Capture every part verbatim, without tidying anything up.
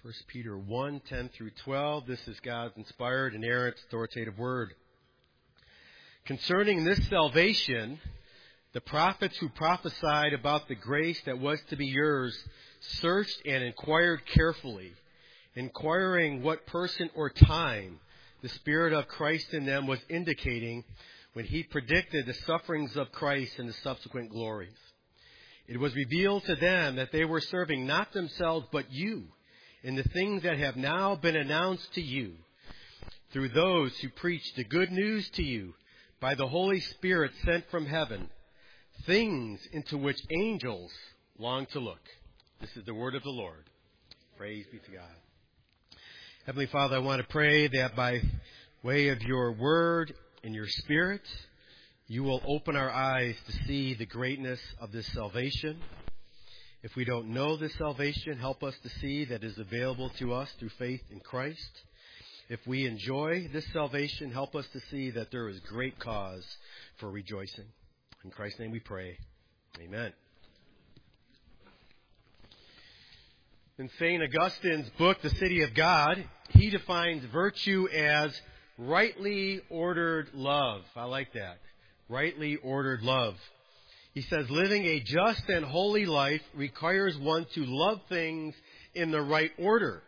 First Peter one, ten through twelve. This is God's inspired, inerrant, authoritative word. Concerning this salvation, the prophets who prophesied about the grace that was to be yours searched and inquired carefully, inquiring what person or time the Spirit of Christ in them was indicating when he predicted the sufferings of Christ and the subsequent glories. It was revealed to them that they were serving not themselves but you in the things that have now been announced to you through those who preach the good news to you by the Holy Spirit sent from heaven, things into which angels long to look. This is the word of the Lord. Praise be to God. Heavenly Father, I want to pray that by way of your word and your Spirit, you will open our eyes to see the greatness of this salvation. If we don't know this salvation, help us to see that it is available to us through faith in Christ. If we enjoy this salvation, help us to see that there is great cause for rejoicing. In Christ's name we pray. Amen. In Saint Augustine's book, The City of God, he defines virtue as rightly ordered love. I like that. Rightly ordered love. He says, living a just and holy life requires one to love things in the right order,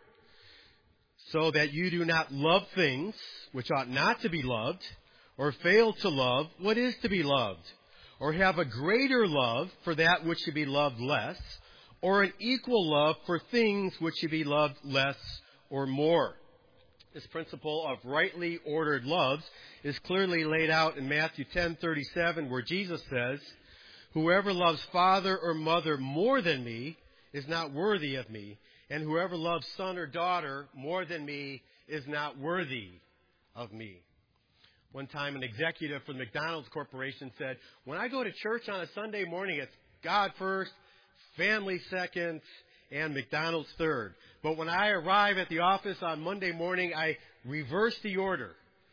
so that you do not love things which ought not to be loved, or fail to love what is to be loved, or have a greater love for that which should be loved less, or an equal love for things which should be loved less or more. This principle of rightly ordered loves is clearly laid out in Matthew ten thirty-seven, where Jesus says, whoever loves father or mother more than me is not worthy of me, and whoever loves son or daughter more than me is not worthy of me. One time an executive from McDonald's Corporation said, when I go to church on a Sunday morning, it's God first, family second, and McDonald's third. But when I arrive at the office on Monday morning, I reverse the order.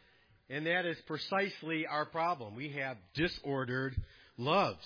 And that is precisely our problem. We have disordered loves.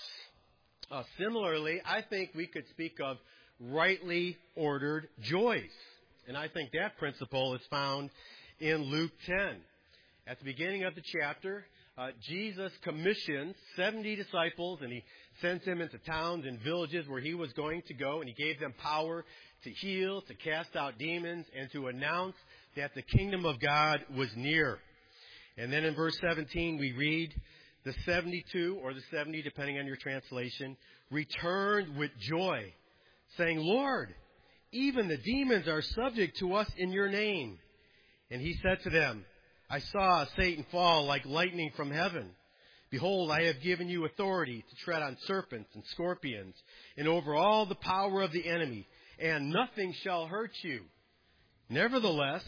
Uh, similarly, I think we could speak of rightly ordered joys. And I think that principle is found in Luke ten. At the beginning of the chapter, uh, Jesus commissions seventy disciples, and he sends them into towns and villages where he was going to go, and he gave them power to heal, to cast out demons, and to announce that the kingdom of God was near. And then in verse seventeen, we read, the seventy-two, or the seventy, depending on your translation, returned with joy, saying, Lord, even the demons are subject to us in your name. And he said to them, I saw Satan fall like lightning from heaven. Behold, I have given you authority to tread on serpents and scorpions, and over all the power of the enemy, and nothing shall hurt you. Nevertheless,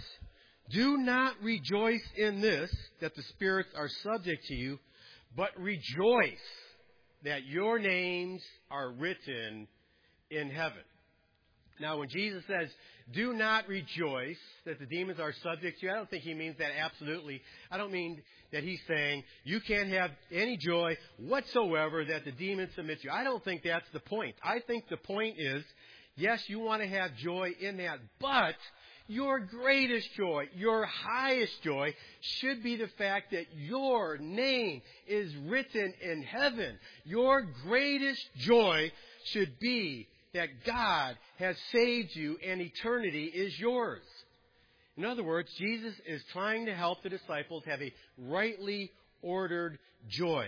do not rejoice in this, that the spirits are subject to you, but rejoice that your names are written in heaven. Now, when Jesus says, do not rejoice that the demons are subject to you, I don't think he means that absolutely. I don't mean that he's saying you can't have any joy whatsoever that the demons submit to you. I don't think that's the point. I think the point is, yes, you want to have joy in that, but your greatest joy, your highest joy, should be the fact that your name is written in heaven. Your greatest joy should be that God has saved you and eternity is yours. In other words, Jesus is trying to help the disciples have a rightly ordered joy.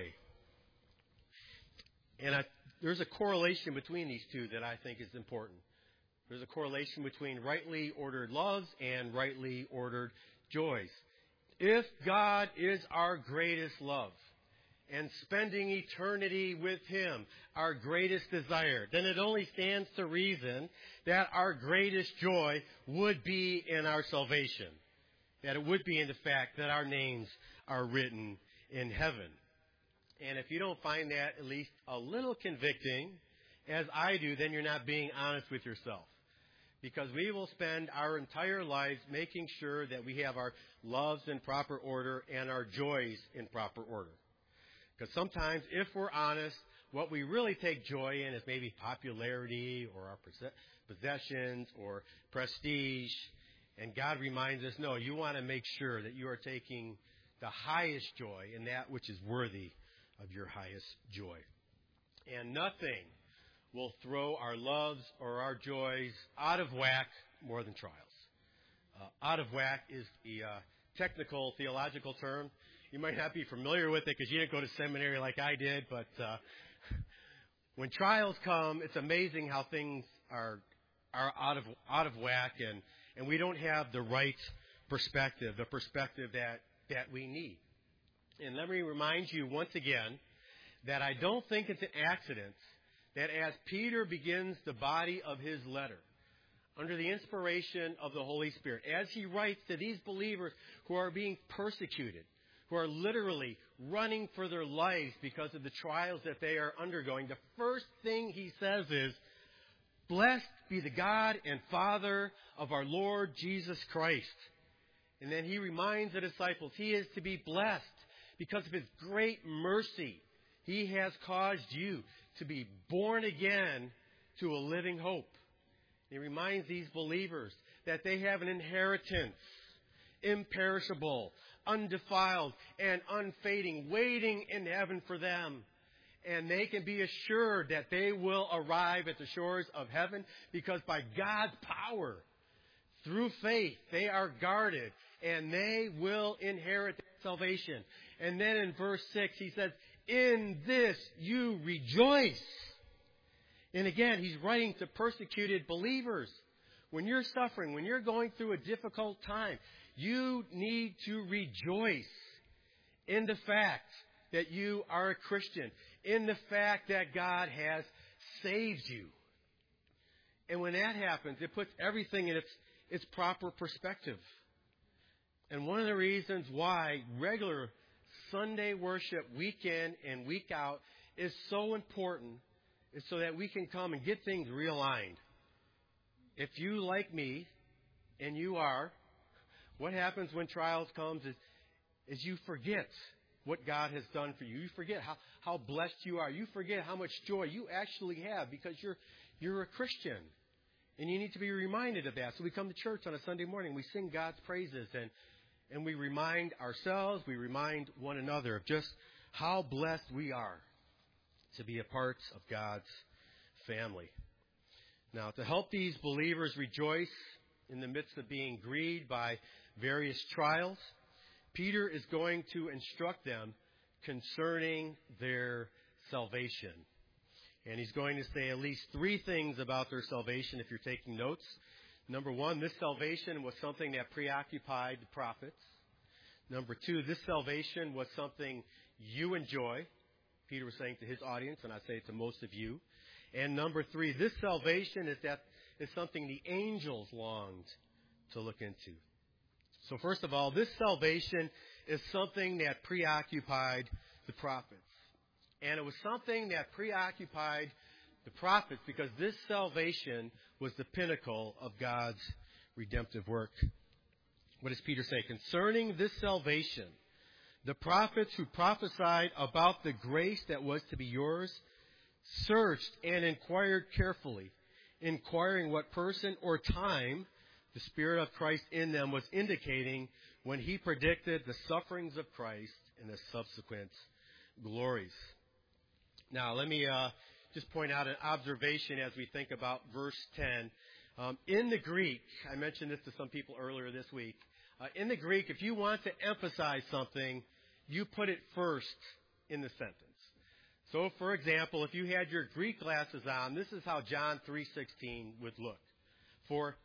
And I, there's a correlation between these two that I think is important. There's a correlation between rightly ordered loves and rightly ordered joys. If God is our greatest love, and spending eternity with him, our greatest desire, then it only stands to reason that our greatest joy would be in our salvation. That it would be in the fact that our names are written in heaven. And if you don't find that at least a little convicting, as I do, then you're not being honest with yourself. Because we will spend our entire lives making sure that we have our loves in proper order and our joys in proper order. Because sometimes, if we're honest, what we really take joy in is maybe popularity or our possessions or prestige. And God reminds us, no, you want to make sure that you are taking the highest joy in that which is worthy of your highest joy. And nothing will throw our loves or our joys out of whack more than trials. Uh, out of whack is the uh, technical theological term. You might not be familiar with it because you didn't go to seminary like I did, but uh, when trials come, it's amazing how things are are out of out of whack, and, and we don't have the right perspective, the perspective that, that we need. And let me remind you once again that I don't think it's an accident that as Peter begins the body of his letter, under the inspiration of the Holy Spirit, as he writes to these believers who are being persecuted, who are literally running for their lives because of the trials that they are undergoing, the first thing he says is, "Blessed be the God and Father of our Lord Jesus Christ." And then he reminds the disciples he is to be blessed because of his great mercy. He has caused you to be born again to a living hope. He reminds these believers that they have an inheritance, imperishable, undefiled, and unfading, waiting in heaven for them. And they can be assured that they will arrive at the shores of heaven because by God's power, through faith, they are guarded and they will inherit salvation. And then in verse six, he says, "In this you rejoice." And again, he's writing to persecuted believers. When you're suffering, when you're going through a difficult time, you need to rejoice in the fact that you are a Christian, in the fact that God has saved you. And when that happens, it puts everything in its, its proper perspective. And one of the reasons why regular Sunday worship, week in and week out, is so important is so that we can come and get things realigned. If you, like me, and you are, what happens when trials comes is, is you forget what God has done for you. You forget how, how blessed you are. You forget how much joy you actually have because you're you're a Christian. And you need to be reminded of that. So we come to church on a Sunday morning. We sing God's praises. And, and we remind ourselves, we remind one another of just how blessed we are to be a part of God's family. Now, to help these believers rejoice in the midst of being grieved by various trials, Peter is going to instruct them concerning their salvation. And he's going to say at least three things about their salvation if you're taking notes. Number one, this salvation was something that preoccupied the prophets. Number two, this salvation was something you enjoy. Peter was saying to his audience, and I say it to most of you. And number three, this salvation is that is something the angels longed to look into. So first of all, this salvation is something that preoccupied the prophets. And it was something that preoccupied the prophets because this salvation was the pinnacle of God's redemptive work. What does Peter say? Concerning this salvation, the prophets who prophesied about the grace that was to be yours searched and inquired carefully, inquiring what person or time the Spirit of Christ in them was indicating when he predicted the sufferings of Christ and the subsequent glories. Now, let me uh, just point out an observation as we think about verse ten. Um, in the Greek, I mentioned this to some people earlier this week. Uh, in the Greek, if you want to emphasize something, you put it first in the sentence. So, for example, if you had your Greek glasses on, this is how John three sixteen would look. For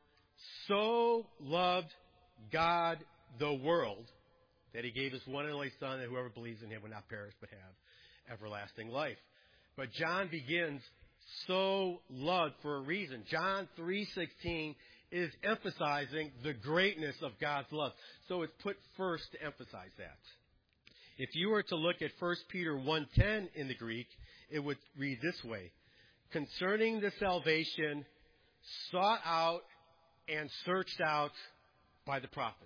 so loved God the world that he gave his one and only Son, that whoever believes in him will not perish but have everlasting life. But John begins so loved for a reason. John three sixteen is emphasizing the greatness of God's love. So it's put first to emphasize that. If you were to look at First Peter one ten in the Greek, it would read this way. Concerning the salvation sought out and searched out by the prophets.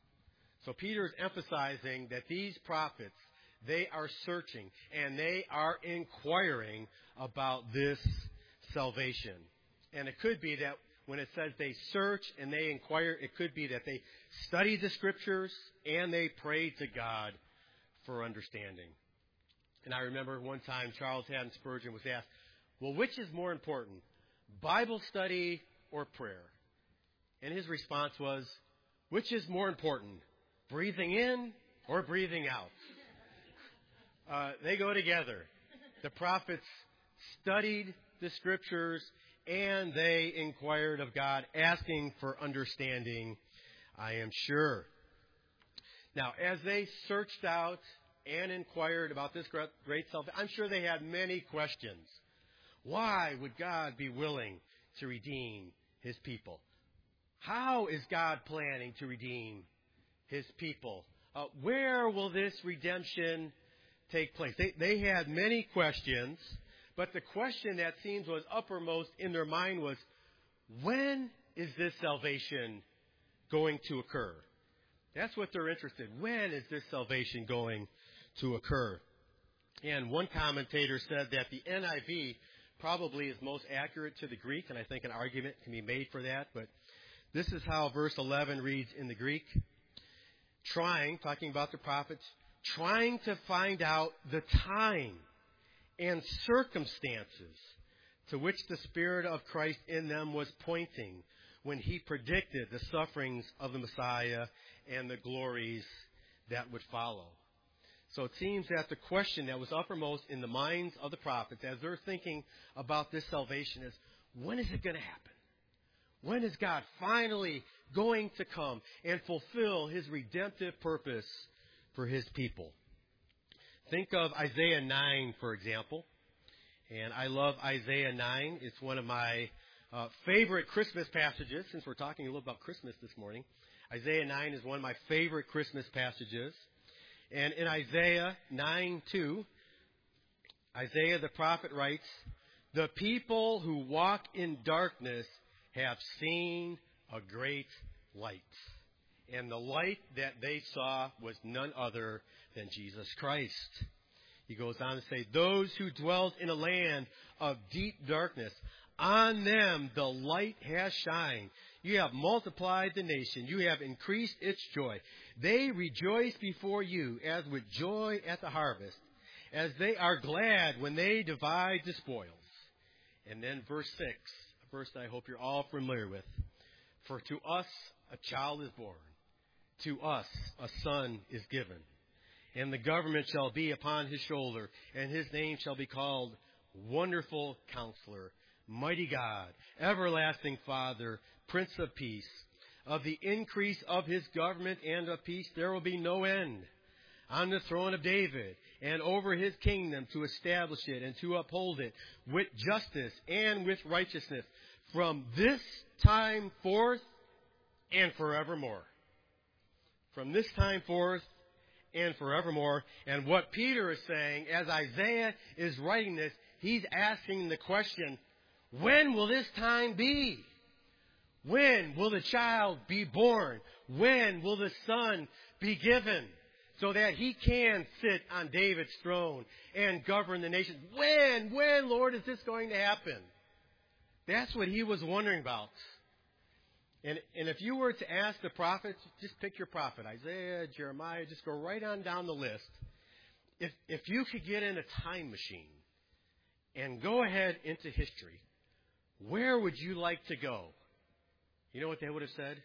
So Peter is emphasizing that these prophets, they are searching and they are inquiring about this salvation. And it could be that when it says they search and they inquire, it could be that they study the Scriptures and they pray to God for understanding. And I remember one time Charles Haddon Spurgeon was asked, well, which is more important, Bible study or prayer? And his response was, which is more important, breathing in or breathing out? Uh, they go together. The prophets studied the Scriptures and they inquired of God, asking for understanding, I am sure. Now, as they searched out and inquired about this great salvation, I'm sure they had many questions. Why would God be willing to redeem His people? How is God planning to redeem His people? Uh, where will this redemption take place? They, they had many questions, but the question that seems was uppermost in their mind was, when is this salvation going to occur? That's what they're interested in. When is this salvation going to occur? And one commentator said that the N I V probably is most accurate to the Greek, and I think an argument can be made for that, but this is how verse eleven reads in the Greek. Trying, talking about the prophets, trying to find out the time and circumstances to which the Spirit of Christ in them was pointing when He predicted the sufferings of the Messiah and the glories that would follow. So it seems that the question that was uppermost in the minds of the prophets as they're thinking about this salvation is, when is it going to happen? When is God finally going to come and fulfill His redemptive purpose for His people? Think of Isaiah nine, for example. And I love Isaiah nine. It's one of my uh, favorite Christmas passages, since we're talking a little about Christmas this morning. Isaiah nine is one of my favorite Christmas passages. And in Isaiah nine two, Isaiah the prophet writes, the people who walk in darkness have seen a great light. And the light that they saw was none other than Jesus Christ. He goes on to say, those who dwelt in a land of deep darkness, on them the light has shined. You have multiplied the nation. You have increased its joy. They rejoice before you as with joy at the harvest, as they are glad when they divide the spoils. And then verse six, a verse I hope you're all familiar with. For to us a child is born, to us a son is given, and the government shall be upon his shoulder, and his name shall be called Wonderful Counselor, Mighty God, Everlasting Father, Prince of Peace. Of the increase of his government and of peace there will be no end, on the throne of David and over his kingdom, to establish it and to uphold it with justice and with righteousness from this time forth and forevermore. From this time forth and forevermore. And what Peter is saying, as Isaiah is writing this, he's asking the question, when will this time be? When will the child be born? When will the son be given? So that he can sit on David's throne and govern the nations. When, when, Lord, is this going to happen? That's what he was wondering about. And, and if you were to ask the prophets, just pick your prophet, Isaiah, Jeremiah, just go right on down the list. If, if you could get in a time machine and go ahead into history, where would you like to go? You know what they would have said?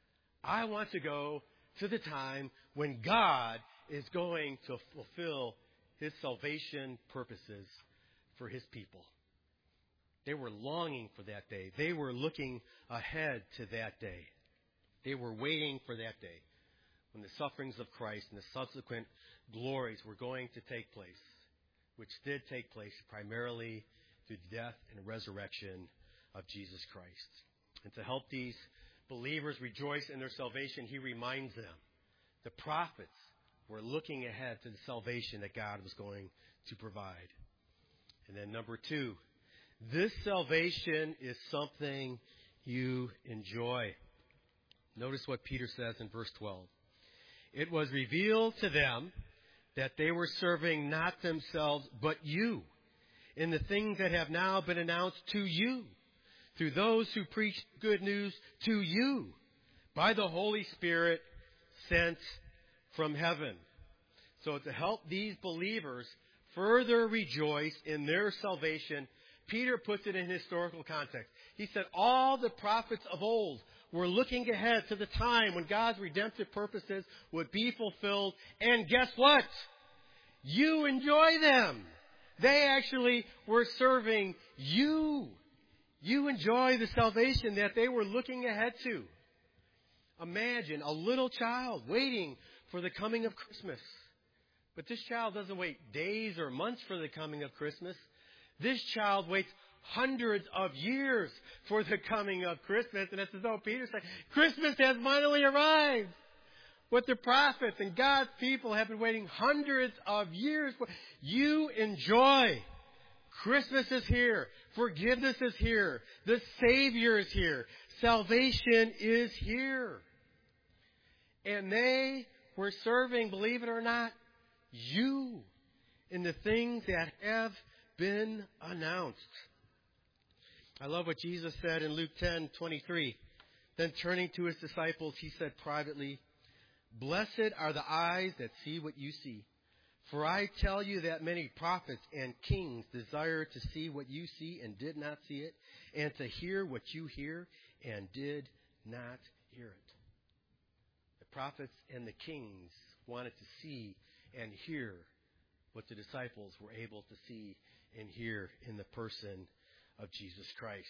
I want to go to the time when God is going to fulfill His salvation purposes for His people. They were longing for that day. They were looking ahead to that day. They were waiting for that day when the sufferings of Christ and the subsequent glories were going to take place, which did take place primarily through the death and resurrection of Jesus Christ. And to help these believers rejoice in their salvation, he reminds them the prophets were looking ahead to the salvation that God was going to provide. And then number two, this salvation is something you enjoy. Notice what Peter says in verse twelve. It was revealed to them that they were serving not themselves, but you, in the things that have now been announced to you. through those who preach good news to you by the Holy Spirit sent from heaven. So to help these believers further rejoice in their salvation, Peter puts it in historical context. He said all the prophets of old were looking ahead to the time when God's redemptive purposes would be fulfilled. And guess what? You enjoy them. They actually were serving you. You enjoy the salvation that they were looking ahead to. Imagine a little child waiting for the coming of Christmas. But this child doesn't wait days or months for the coming of Christmas. This child waits hundreds of years for the coming of Christmas. And it's as though Peter said, Christmas has finally arrived. What the prophets and God's people have been waiting hundreds of years for. You enjoy. Christmas is here. Forgiveness is here. The Savior is here. Salvation is here. And they were serving, believe it or not, you in the things that have been announced. I love what Jesus said in Luke ten twenty-three. Then turning to his disciples, he said privately, Blessed are the eyes that see what you see. For I tell you that many prophets and kings desire to see what you see and did not see it, and to hear what you hear and did not hear it. The prophets and the kings wanted to see and hear what the disciples were able to see and hear in the person of Jesus Christ.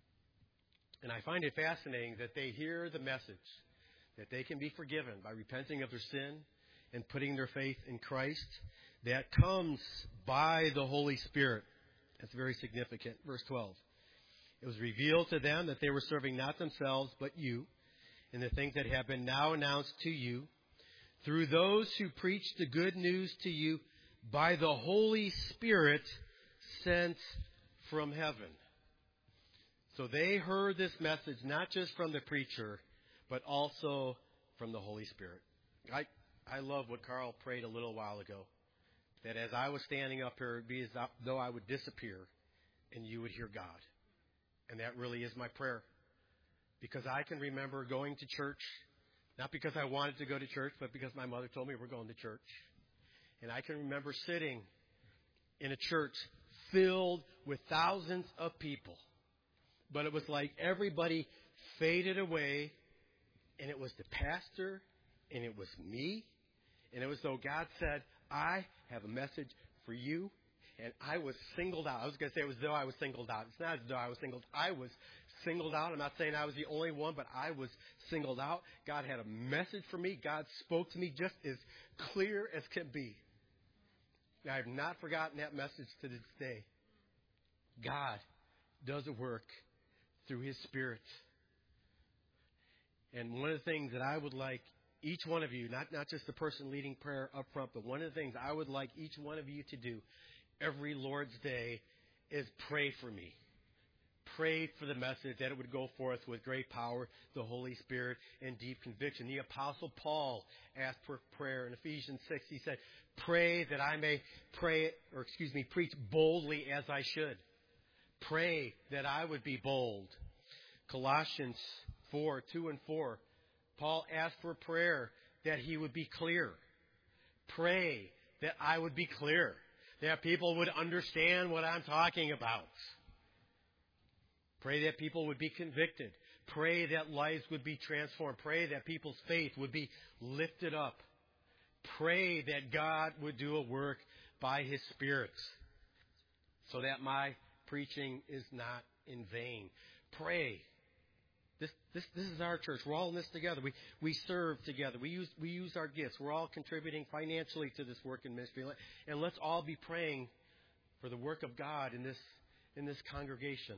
And I find it fascinating that they hear the message that they can be forgiven by repenting of their sin and putting their faith in Christ. That comes by the Holy Spirit. That's very significant. Verse twelve. It was revealed to them that they were serving not themselves but you in the things that have been now announced to you through those who preach the good news to you by the Holy Spirit sent from heaven. So they heard this message not just from the preacher, but also from the Holy Spirit. I, I love what Carl prayed a little while ago, that as I was standing up here, it would be as though I would disappear and you would hear God. And that really is my prayer. Because I can remember going to church, not because I wanted to go to church, but because my mother told me we're going to church. And I can remember sitting in a church filled with thousands of people. But it was like everybody faded away, and it was the pastor, and it was me, and it was though God said, I have a message for you, and I was singled out. I was going to say it was though I was singled out. It's not as though I was singled. I was singled out. I'm not saying I was the only one, but I was singled out. God had a message for me. God spoke to me just as clear as can be. And I have not forgotten that message to this day. God does a work through His Spirit. And one of the things that I would like each one of you, not, not just the person leading prayer up front, but one of the things I would like each one of you to do every Lord's Day is pray for me. Pray for the message that it would go forth with great power, the Holy Spirit, and deep conviction. The Apostle Paul asked for prayer in Ephesians six. He said, pray that I may pray, or excuse me, preach boldly as I should. Pray that I would be bold. Colossians four, two and four. Paul asked for prayer that he would be clear. Pray that I would be clear. That people would understand what I'm talking about. Pray that people would be convicted. Pray that lives would be transformed. Pray that people's faith would be lifted up. Pray that God would do a work by His Spirit so that my preaching is not in vain. Pray. This, this, this is our church. We're all in this together. We, we serve together. We use, we use our gifts. We're all contributing financially to this work in ministry. And let's all be praying for the work of God in this, in this congregation.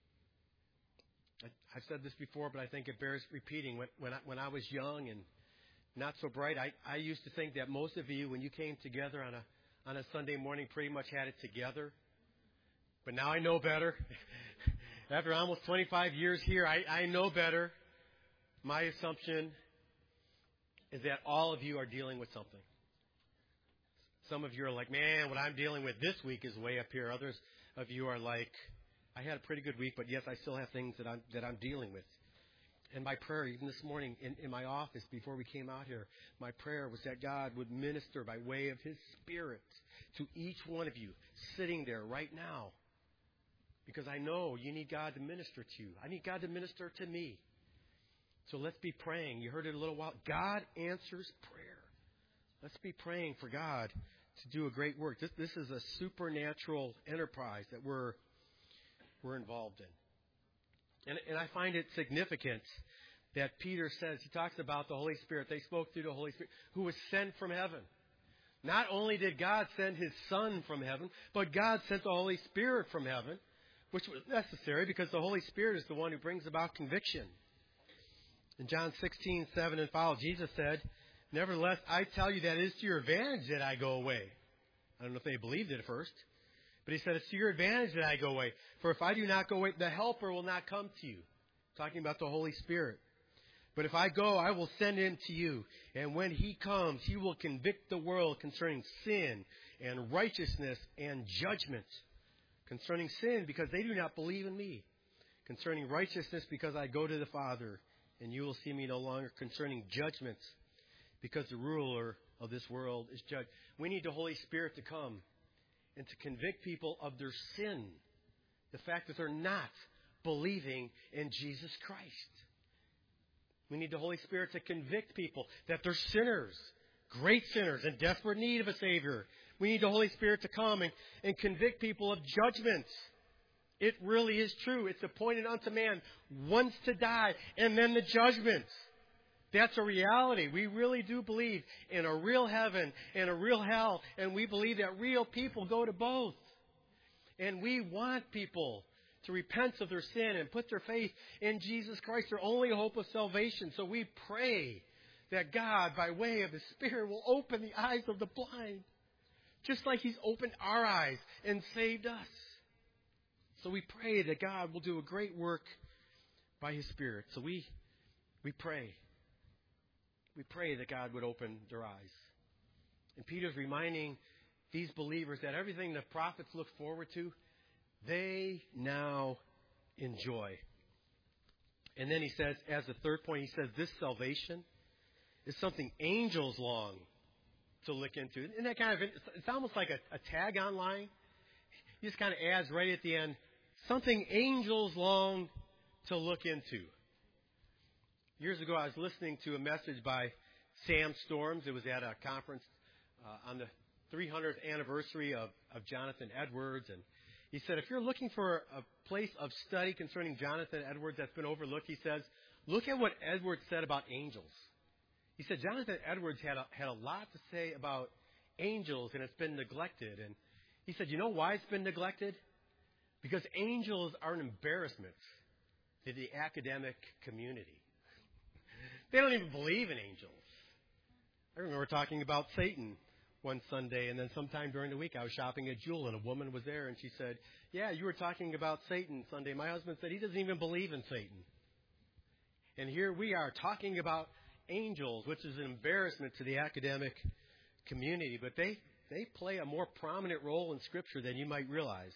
I, I've said this before, but I think it bears repeating. When, when, I, when I was young and not so bright, I, I used to think that most of you, when you came together on a, on a Sunday morning, pretty much had it together. But now I know better. After almost twenty-five years here, I, I know better. My assumption is that all of you are dealing with something. Some of you are like, man, what I'm dealing with this week is way up here. Others of you are like, I had a pretty good week, but yes, I still have things that I'm that I'm dealing with. And my prayer, even this morning in, in my office before we came out here, my prayer was that God would minister by way of His Spirit to each one of you sitting there right now. Because I know you need God to minister to you. I need God to minister to me. So let's be praying. You heard it a little while. God answers prayer. Let's be praying for God to do a great work. This, this is a supernatural enterprise that we're we're involved in. And, and I find it significant that Peter says, he talks about the Holy Spirit. They spoke through the Holy Spirit, who was sent from heaven. Not only did God send His Son from heaven, but God sent the Holy Spirit from heaven, which was necessary because the Holy Spirit is the one who brings about conviction. In John sixteen, seven and follow, Jesus said, "Nevertheless, I tell you that it is to your advantage that I go away." I don't know if they believed it at first. But He said, it's to your advantage that I go away. For if I do not go away, the Helper will not come to you. Talking about the Holy Spirit. But if I go, I will send Him to you. And when He comes, He will convict the world concerning sin and righteousness and judgment. Concerning sin, because they do not believe in me. Concerning righteousness, because I go to the Father, and you will see me no longer. Concerning judgment, because the ruler of this world is judged. We need the Holy Spirit to come and to convict people of their sin. The fact that they're not believing in Jesus Christ. We need the Holy Spirit to convict people that they're sinners, great sinners, in desperate need of a Savior. We need the Holy Spirit to come and, and convict people of judgment. It really is true. It's appointed unto man once to die, and then the judgment. That's a reality. We really do believe in a real heaven and a real hell, and we believe that real people go to both. And we want people to repent of their sin and put their faith in Jesus Christ, their only hope of salvation. So we pray that God, by way of His Spirit, will open the eyes of the blind, just like He's opened our eyes and saved us. So we pray that God will do a great work by His Spirit. So we we pray. We pray that God would open their eyes. And Peter's reminding these believers that everything the prophets look forward to, they now enjoy. And then he says, as the third point, he says, this salvation is something angels long to look into. Isn't that kind of, it's almost like a, a tag-on line. He just kind of adds right at the end, something angels long to look into. Years ago, I was listening to a message by Sam Storms. It was at a conference uh, on the three hundredth anniversary of, of Jonathan Edwards. And he said, if you're looking for a place of study concerning Jonathan Edwards that's been overlooked, he says, look at what Edwards said about angels. He said Jonathan Edwards had a, had a lot to say about angels, and it's been neglected. And he said, you know why it's been neglected? Because angels are an embarrassment to the academic community. They don't even believe in angels. I remember talking about Satan one Sunday, and then sometime during the week I was shopping at Jewel, and a woman was there, and she said, yeah, you were talking about Satan Sunday. My husband said he doesn't even believe in Satan. And here we are talking about angels, which is an embarrassment to the academic community, but they, they play a more prominent role in Scripture than you might realize.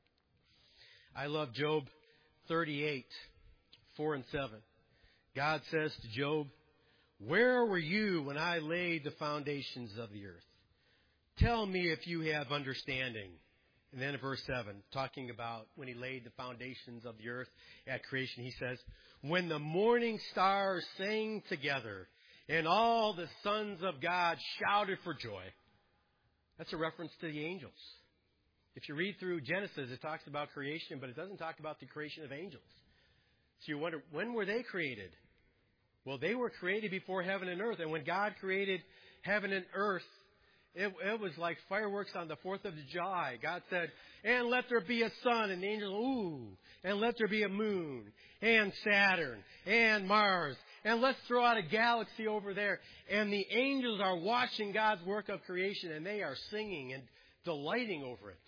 I love Job thirty-eight, four and seven. God says to Job, where were you when I laid the foundations of the earth? Tell me if you have understanding. And then in verse seven, talking about when He laid the foundations of the earth at creation, He says, when the morning stars sang together and all the sons of God shouted for joy. That's a reference to the angels. If you read through Genesis, it talks about creation, but it doesn't talk about the creation of angels. So you wonder, when were they created? Well, they were created before heaven and earth. And when God created heaven and earth, it, it was like fireworks on the fourth of July. God said, and let there be a sun. And the angels, ooh. And let there be a moon. And Saturn. And Mars. And let's throw out a galaxy over there. And the angels are watching God's work of creation. And they are singing and delighting over it.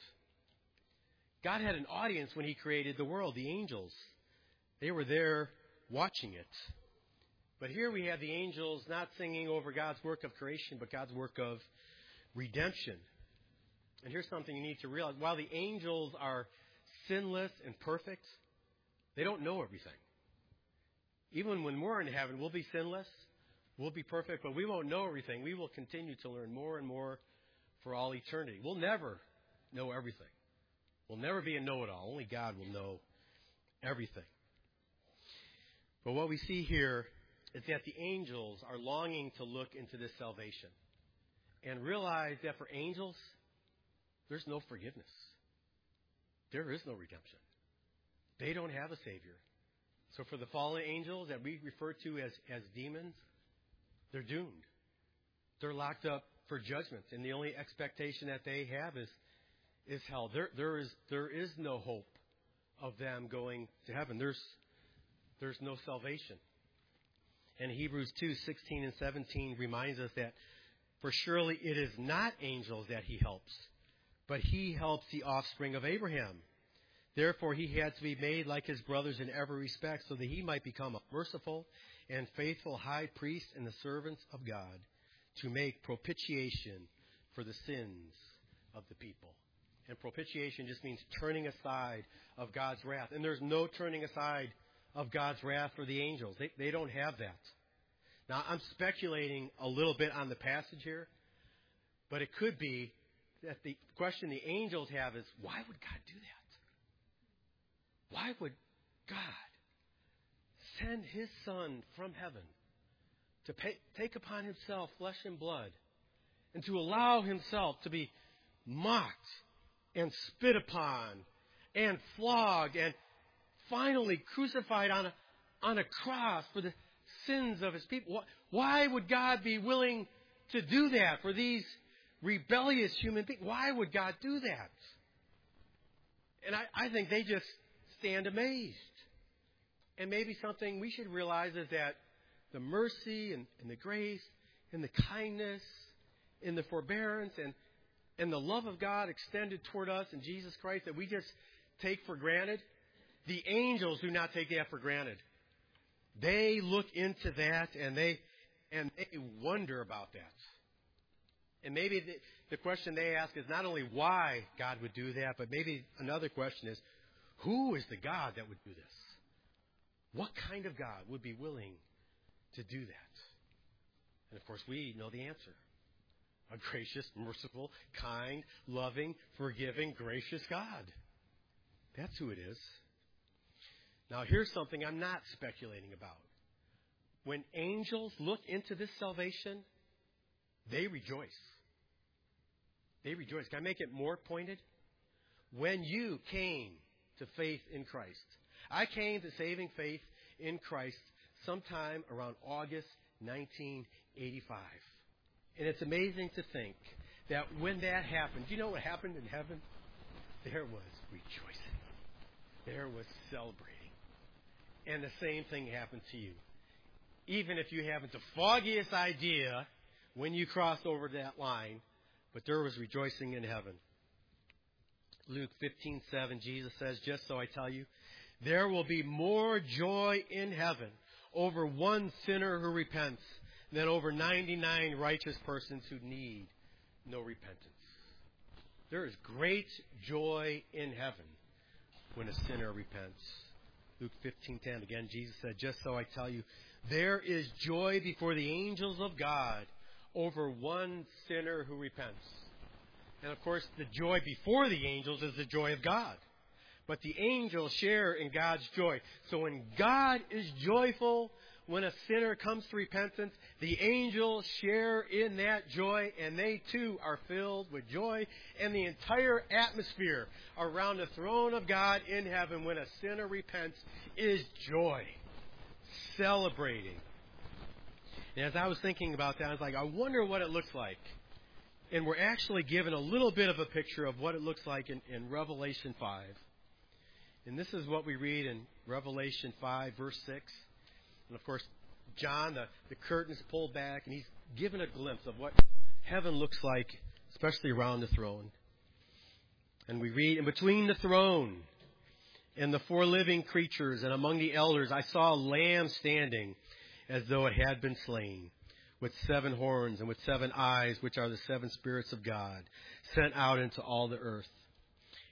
God had an audience when He created the world, the angels. They were there watching it. But here we have the angels not singing over God's work of creation, but God's work of redemption. And here's something you need to realize. While the angels are sinless and perfect, they don't know everything. Even when we're in heaven, we'll be sinless, we'll be perfect, but we won't know everything. We will continue to learn more and more for all eternity. We'll never know everything. We'll never be a know-it-all. Only God will know everything. But what we see here is that the angels are longing to look into this salvation and realize that for angels, there's no forgiveness. There is no redemption. They don't have a Savior. So for the fallen angels that we refer to as, as demons, they're doomed. They're locked up for judgment, and the only expectation that they have is, is hell. There, there is, there is no hope of them going to heaven. There's, there's no salvation. And Hebrews two, sixteen and seventeen reminds us that, for surely it is not angels that he helps, but he helps the offspring of Abraham. Therefore he had to be made like his brothers in every respect, so that he might become a merciful and faithful high priest in the servants of God, to make propitiation for the sins of the people. And propitiation just means turning aside of God's wrath. And there's no turning aside of God's wrath for the angels. They, they don't have that. Now, I'm speculating a little bit on the passage here, but it could be that the question the angels have is, why would God do that? Why would God send his Son from heaven to pay, take upon himself flesh and blood and to allow himself to be mocked and spit upon and flogged and finally crucified on a, on a cross for the sins of his people? Why would God be willing to do that for these rebellious human beings? Why would God do that? And I, I think they just stand amazed. And maybe something we should realize is that the mercy and, and the grace and the kindness and the forbearance and, and the love of God extended toward us in Jesus Christ that we just take for granted, the angels do not take that for granted. They look into that and they and they wonder about that. And maybe the, the question they ask is not only why God would do that, but maybe another question is, who is the God that would do this? What kind of God would be willing to do that? And of course, we know the answer. A gracious, merciful, kind, loving, forgiving, gracious God. That's who it is. Now, here's something I'm not speculating about. When angels look into this salvation, they rejoice. They rejoice. Can I make it more pointed? When you came to faith in Christ. I came to saving faith in Christ sometime around August nineteen eighty-five. And it's amazing to think that when that happened, do you know what happened in heaven? There was rejoicing. There was celebrating. And the same thing happened to you. Even if you haven't the foggiest idea when you crossed over that line, but there was rejoicing in heaven. Luke fifteen seven, Jesus says, just so I tell you, there will be more joy in heaven over one sinner who repents than over ninety-nine righteous persons who need no repentance. There is great joy in heaven when a sinner repents. Luke fifteen ten, again, Jesus said, just so I tell you, there is joy before the angels of God over one sinner who repents. And of course, the joy before the angels is the joy of God. But the angels share in God's joy. So when God is joyful when a sinner comes to repentance, the angels share in that joy, and they too are filled with joy. And the entire atmosphere around the throne of God in heaven when a sinner repents is joy, celebrating. And as I was thinking about that, I was like, I wonder what it looks like. And we're actually given a little bit of a picture of what it looks like in, in Revelation five. And this is what we read in Revelation five, verse six. And of course, John, the, the curtain's pulled back, and he's given a glimpse of what heaven looks like, especially around the throne. And we read, and between the throne and the four living creatures and among the elders, I saw a lamb standing as though it had been slain, with seven horns and with seven eyes, which are the seven spirits of God, sent out into all the earth.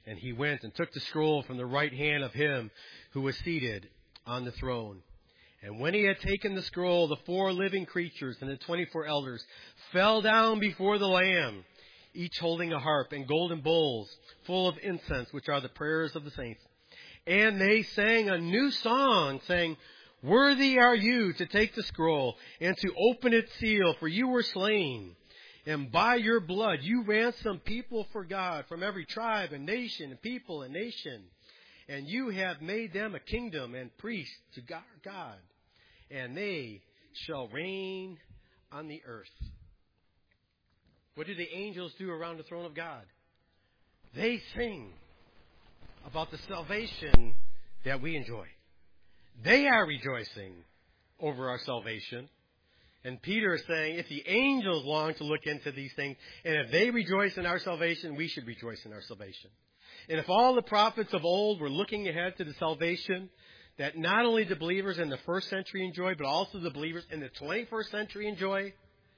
And he went and took the scroll from the right hand of him who was seated on the throne. And when he had taken the scroll, the four living creatures and the twenty-four elders fell down before the Lamb, each holding a harp and golden bowls full of incense, which are the prayers of the saints. And they sang a new song, saying, "Worthy are you to take the scroll and to open its seal, for you were slain. And by your blood you ransomed people for God from every tribe and nation and people and nation. And you have made them a kingdom and priests to God. And they shall reign on the earth." What do the angels do around the throne of God? They sing about the salvation that we enjoy. They are rejoicing over our salvation. And Peter is saying, if the angels long to look into these things, and if they rejoice in our salvation, we should rejoice in our salvation. And if all the prophets of old were looking ahead to the salvation that not only the believers in the first century enjoy, but also the believers in the twenty-first century enjoy,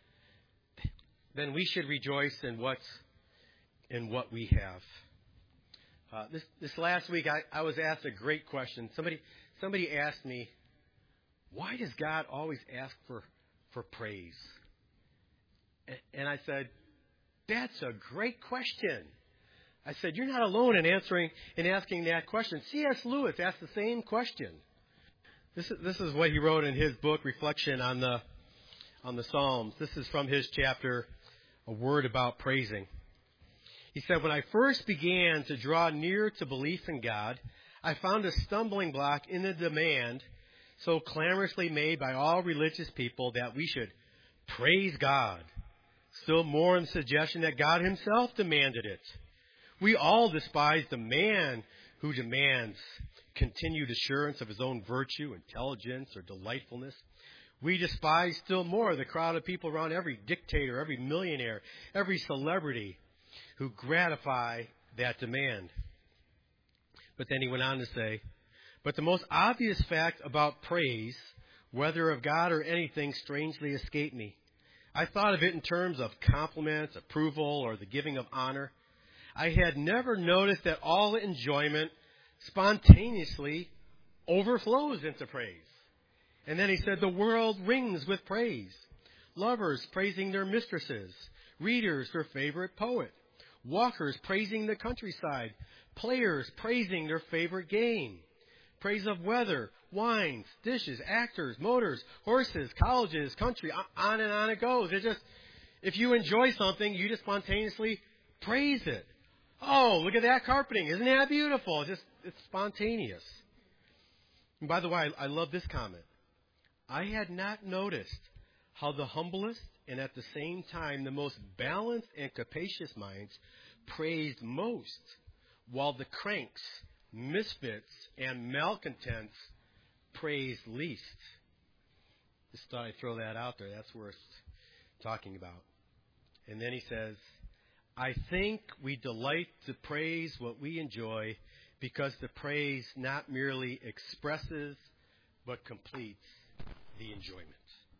then we should rejoice in what's in what we have. Uh, this this last week, I, I was asked a great question. Somebody somebody asked me, why does God always ask for for praise? And I said, that's a great question. I said, you're not alone in answering in asking that question. C S Lewis asked the same question. This is this is what he wrote in his book, Reflection on the on the Psalms. This is from his chapter, A Word About Praising. He said, when I first began to draw near to belief in God, I found a stumbling block in the demand so clamorously made by all religious people that we should praise God. Still more in the suggestion that God himself demanded it. We all despise the man who demands continued assurance of his own virtue, intelligence, or delightfulness. We despise still more the crowd of people around every dictator, every millionaire, every celebrity who gratify that demand. But then he went on to say, but the most obvious fact about praise, whether of God or anything, strangely escaped me. I thought of it in terms of compliments, approval, or the giving of honor. I had never noticed that all enjoyment spontaneously overflows into praise. And then he said, the world rings with praise. Lovers praising their mistresses, readers their favorite poet, walkers praising the countryside, players praising their favorite game, praise of weather, wines, dishes, actors, motors, horses, colleges, country, on and on it goes. It just, if you enjoy something, you just spontaneously praise it. Oh, look at that carpeting. Isn't that beautiful? Just, it's spontaneous. And by the way, I, I love this comment. I had not noticed how the humblest and at the same time the most balanced and capacious minds praised most, while the cranks, misfits, and malcontents praised least. Just thought I'd throw that out there. That's worth talking about. And then he says, I think we delight to praise what we enjoy because the praise not merely expresses but completes the enjoyment.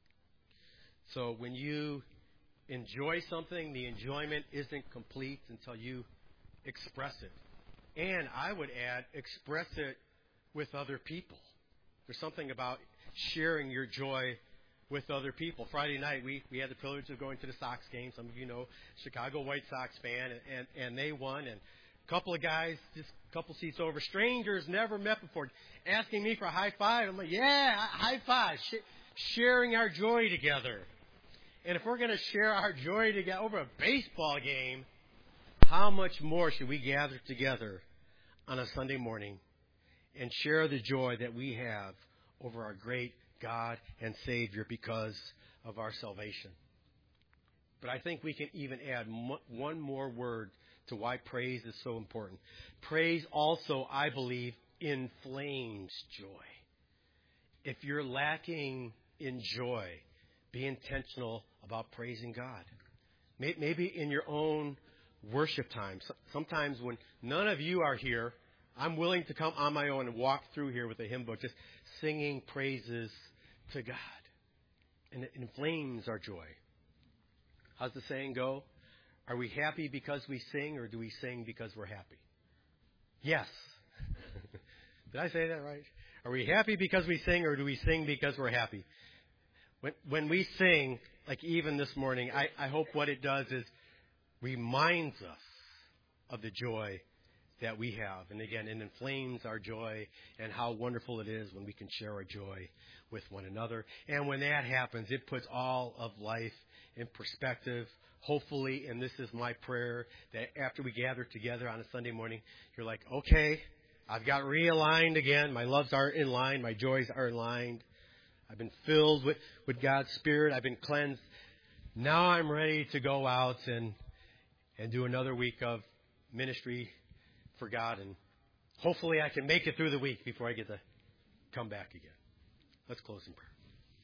So when you enjoy something, the enjoyment isn't complete until you express it. And I would add, express it with other people. There's something about sharing your joy with other people. Friday night, we, we had the privilege of going to the Sox game. Some of you know, Chicago White Sox fan, and, and, and they won. And a couple of guys, just a couple seats over, strangers never met before, asking me for a high five. I'm like, yeah, high five, Sh- sharing our joy together. And if we're going to share our joy together over a baseball game, how much more should we gather together on a Sunday morning and share the joy that we have over our great God and Savior because of our salvation? But I think we can even add mo- one more word to why praise is so important. Praise also, I believe, inflames joy. If you're lacking in joy, be intentional about praising God. Maybe in your own worship time. Sometimes when none of you are here, I'm willing to come on my own and walk through here with a hymn book, just singing praises to God. And it inflames our joy. How's the saying go? Are we happy because we sing, or do we sing because we're happy? Yes. Did I say that right? Are we happy because we sing, or do we sing because we're happy? When, when we sing, like even this morning, I, I hope what it does is reminds us of the joy that we have. And again, it inflames our joy and how wonderful it is when we can share our joy with one another. And when that happens, it puts all of life in perspective. Hopefully, and this is my prayer, that after we gather together on a Sunday morning, you're like, okay, I've got realigned again. My loves are in line. My joys are aligned. I've been filled with, with God's Spirit. I've been cleansed. Now I'm ready to go out and and do another week of ministry for God. And hopefully I can make it through the week before I get to come back again. Let's close in prayer.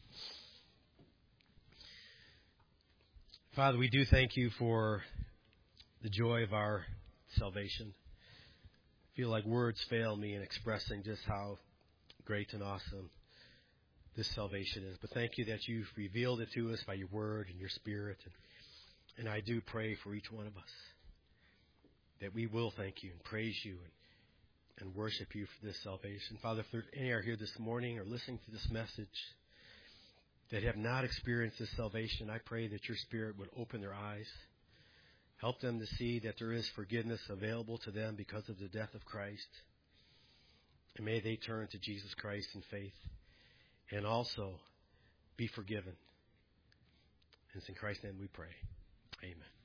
Father, we do thank you for the joy of our salvation. I feel like words fail me in expressing just how great and awesome this salvation is. But thank you that you've revealed it to us by your word and your Spirit. And, and I do pray for each one of us that we will thank you and praise you and, and worship you for this salvation. Father, if there any are here this morning or listening to this message that have not experienced this salvation, I pray that your Spirit would open their eyes. Help them to see that there is forgiveness available to them because of the death of Christ. And may they turn to Jesus Christ in faith and also be forgiven. And it's in Christ's name we pray. Amen.